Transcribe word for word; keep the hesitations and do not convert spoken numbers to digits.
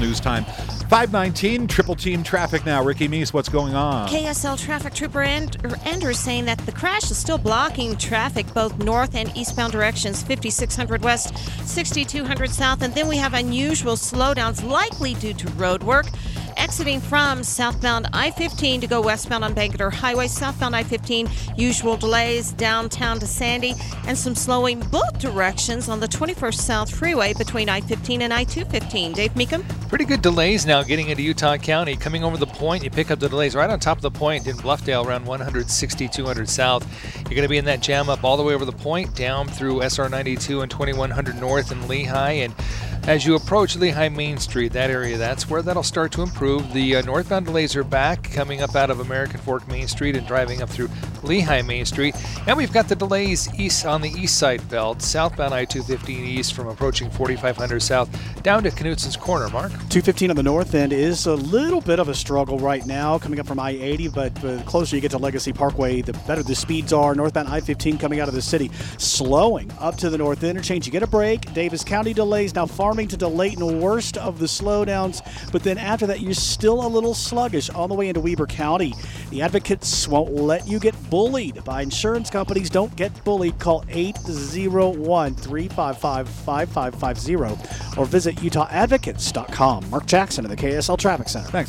News Time. five nineteen, triple team traffic now. Ricky Meese, what's going on? K S L traffic trooper and- Andrew saying that the crash is still blocking traffic both north and eastbound directions, fifty-six hundred west, sixty-two hundred south. And then we have unusual slowdowns likely due to road work. Exiting from southbound I fifteen to go westbound on Bangerter Highway. Southbound I fifteen, usual delays downtown to Sandy, and some slowing both directions on the twenty-first South Freeway between I fifteen and I two fifteen. Dave Meekum? Pretty good delays now getting into Utah County. Coming over the point, you pick up the delays right on top of the point in Bluffdale around one hundred, sixty-two hundred south. You're going to be in that jam up all the way over the point, down through S R ninety-two and twenty-one hundred north in Lehi. And as you approach Lehi Main Street, that area, that's where that'll start to improve. The uh, northbound delays are back, coming up out of American Fork Main Street and driving up through Lehi Main Street. And we've got the delays east on the east side belt, southbound I two fifteen east from approaching forty-five hundred south down to Knutson's Corner. Mark? two fifteen on the north end is a little bit of a struggle right now, coming up from I eighty, but the closer you get to Legacy Parkway, the better the speeds are. Northbound I fifteen coming out of the city, slowing up to the north interchange. You get a break. Davis County delays, now Farmington to Layton, worst of the slowdowns, but then after that, you're still a little sluggish all the way into Weber County. The advocates won't let you get bullied by insurance companies. Don't get bullied. Call eight zero one, three five five, five five five zero or visit utah advocates dot com. Mark Jackson of the K S L Traffic Center. Thanks.